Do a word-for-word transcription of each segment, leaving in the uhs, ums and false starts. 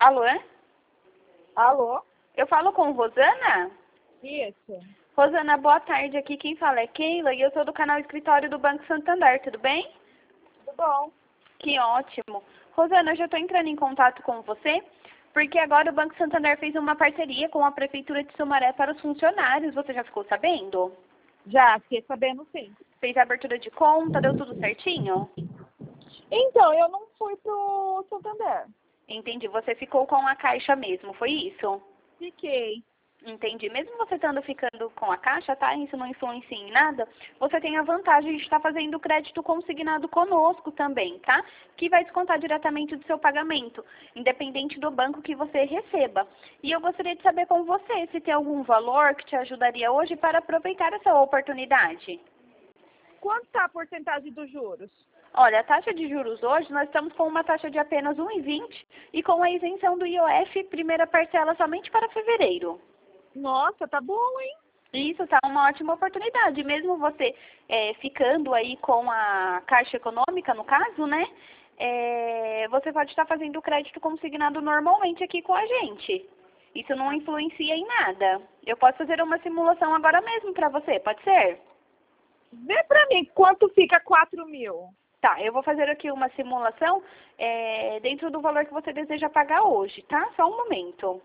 Alô? Alô? Eu falo com Rosana? Isso. Rosana, boa tarde. Aqui quem fala é Keila e eu sou do canal Escritório do Banco Santander, tudo bem? Tudo bom. Que ótimo. Rosana, eu já estou entrando em contato com você porque agora o Banco Santander fez uma parceria com a Prefeitura de Sumaré para os funcionários. Você já ficou sabendo? Já, fiquei sabendo sim. Fez a abertura de conta, deu tudo certinho? Então, eu não fui pro Santander. Entendi. Você ficou com a Caixa mesmo, foi isso? Fiquei. Entendi. Mesmo você estando ficando com a Caixa, tá? Isso não influencia em nada. Você tem a vantagem de estar fazendo o crédito consignado conosco também, tá? Que vai descontar diretamente do seu pagamento, independente do banco que você receba. E eu gostaria de saber com você se tem algum valor que te ajudaria hoje para aproveitar essa oportunidade. Quanto está a porcentagem dos juros? Olha, a taxa de juros hoje, nós estamos com uma taxa de apenas um vírgula vinte e com a isenção do I O F, primeira parcela somente para fevereiro. Nossa, tá bom, hein? Isso tá uma ótima oportunidade. Mesmo você é, ficando aí com a Caixa Econômica, no caso, né? É, você pode estar fazendo o crédito consignado normalmente aqui com a gente. Isso não influencia em nada. Eu posso fazer uma simulação agora mesmo para você, pode ser? Vê pra mim quanto fica quatro mil. Tá, eu vou fazer aqui uma simulação é, dentro do valor que você deseja pagar hoje, tá? Só um momento.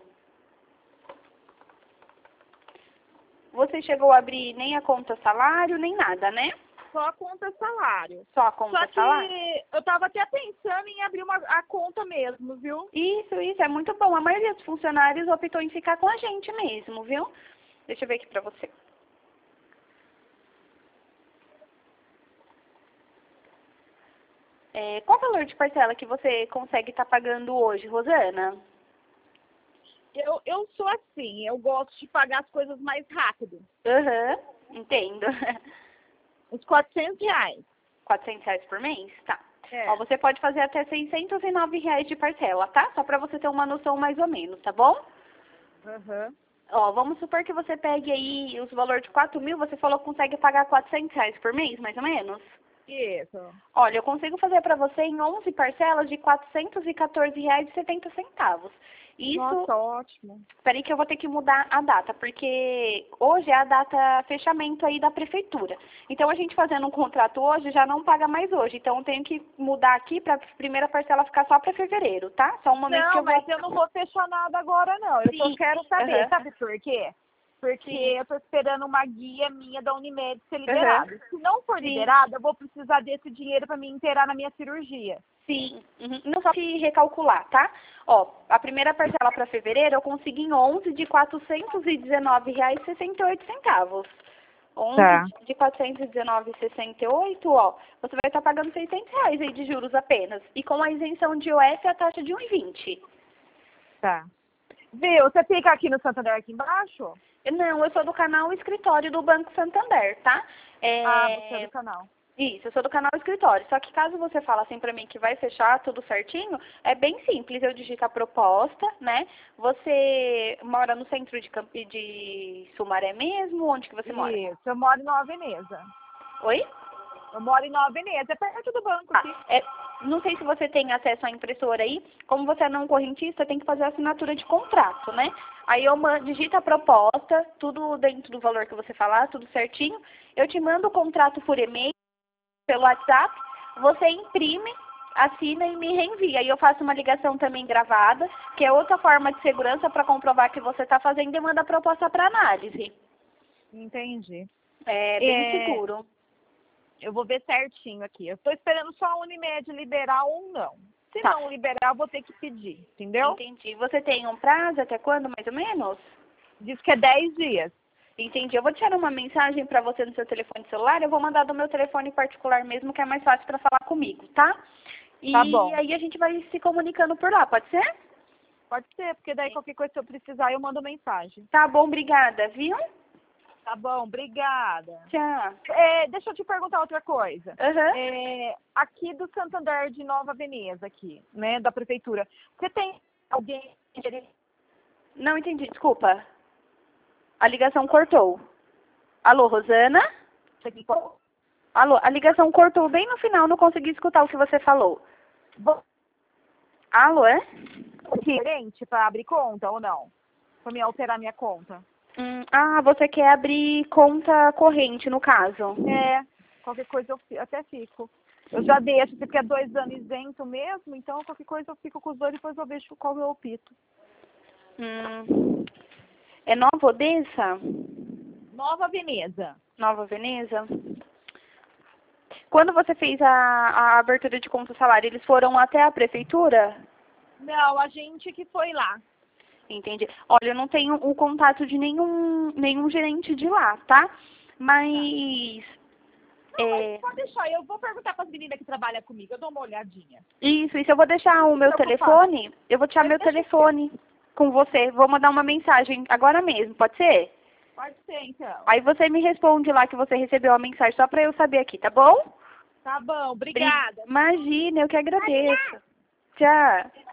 Você chegou a abrir nem a conta salário, nem nada, né? Só a conta salário. Só a conta Só que salário? eu tava até pensando em abrir uma, a conta mesmo, viu? Isso, isso, é muito bom. A maioria dos funcionários optou em ficar com a gente mesmo, viu? Deixa eu ver aqui pra você. É, qual o valor de parcela que você consegue estar pagando hoje, Rosana? Eu, eu sou assim, eu gosto de pagar as coisas mais rápido. Aham, uhum, entendo. Uns quatrocentos reais. quatrocentos reais por mês? Tá. É. Ó, você pode fazer até seiscentos e nove reais de parcela, tá? Só pra você ter uma noção mais ou menos, tá bom? Aham. Uhum. Ó, vamos supor que você pegue aí os valores de quatro mil, você falou que consegue pagar quatrocentos reais por mês, mais ou menos? Isso. Olha, eu consigo fazer para você em onze parcelas de quatrocentos e quatorze reais e setenta centavos. Isso... Nossa, ótimo. Espera aí que eu vou ter que mudar a data, porque hoje é a data fechamento aí da prefeitura. Então, a gente fazendo um contrato hoje já não paga mais hoje. Então, eu tenho que mudar aqui para a primeira parcela ficar só para fevereiro, tá? Só um momento não, que eu vou... mas eu não vou fechar nada agora, não. Eu Sim. só quero saber, Uhum. sabe por quê? Porque Sim. eu tô esperando uma guia minha da Unimed ser liberada. Uhum. Se não for Sim. liberada, eu vou precisar desse dinheiro para me inteirar na minha cirurgia. Sim, uhum. Não só se recalcular, tá? Ó, a primeira parcela para fevereiro eu consegui em onze de quatrocentos e dezenove reais e sessenta e oito centavos. onze Tá. de quatrocentos e dezenove reais e sessenta e oito, ó, você vai estar pagando seiscentos reais aí de juros apenas. E com a isenção de I O F a taxa de um vírgula vinte. Tá. Viu? Você fica aqui no Santander aqui embaixo? Não, eu sou do canal Escritório do Banco Santander, tá? É... Ah, você é do canal. Isso, eu sou do canal Escritório. Só que caso você fale assim pra mim que vai fechar tudo certinho, é bem simples. Eu digito a proposta, né? Você mora no centro de, Camp... de Sumaré mesmo? Onde que você mora? Isso, eu moro em Nova Veneza. Oi? Eu moro em Nova Veneza, é perto do banco aqui. Ah, é, não sei se você tem acesso à impressora aí. Como você é não correntista, tem que fazer a assinatura de contrato, né? Aí eu mando, digito a proposta, tudo dentro do valor que você falar, tudo certinho. Eu te mando o contrato por e-mail, pelo WhatsApp, você imprime, assina e me reenvia. E eu faço uma ligação também gravada, que é outra forma de segurança para comprovar que você está fazendo e manda a proposta para análise. Entendi. É bem É... seguro. Eu vou ver certinho aqui. Eu estou esperando só a Unimed liberar ou não. Se Tá. não liberar, eu vou ter que pedir, entendeu? Entendi. Você tem um prazo até quando, mais ou menos? Diz que é dez dias. Entendi. Eu vou tirar uma mensagem para você no seu telefone celular. Eu vou mandar do meu telefone particular mesmo, que é mais fácil para falar comigo, tá? E Tá bom. aí a gente vai se comunicando por lá, pode ser? Pode ser, porque daí qualquer coisa que eu precisar, eu mando mensagem. Tá bom, obrigada, viu? Tá bom, obrigada. Tchau. É, deixa eu te perguntar outra coisa. Uhum. É, aqui do Santander de Nova Veneza, aqui, né, da prefeitura, você tem alguém... Não entendi, desculpa. A ligação cortou. Alô, Rosana? Alô, a ligação cortou bem no final, não consegui escutar o que você falou. Alô, é? Diferente para abrir conta ou não? Para me alterar minha conta? Hum, ah, você quer abrir conta corrente, no caso? É, qualquer coisa eu fi- até fico. Eu já deixo, porque é dois anos isento mesmo, então qualquer coisa eu fico com os dois e depois eu vejo qual eu opto. Hum, é Nova Odessa? Nova Veneza. Nova Veneza? Quando você fez a, a abertura de conta salário, eles foram até a prefeitura? Não, a gente que foi lá. Entendi. Olha, eu não tenho o contato de nenhum, nenhum gerente de lá, tá? Mas... Não, é, mas pode deixar, eu vou perguntar para as meninas que trabalham comigo, eu dou uma olhadinha. isso, isso. Eu vou deixar o Não se meu preocupa. telefone. Eu vou deixar meu Deixa telefone com você. Vou mandar uma mensagem agora mesmo, pode ser? Pode ser, então. Aí você me responde lá que você recebeu a mensagem, só pra eu saber aqui, tá bom? Tá bom, Bri- obrigada. Imagina, eu que agradeço. Tchau.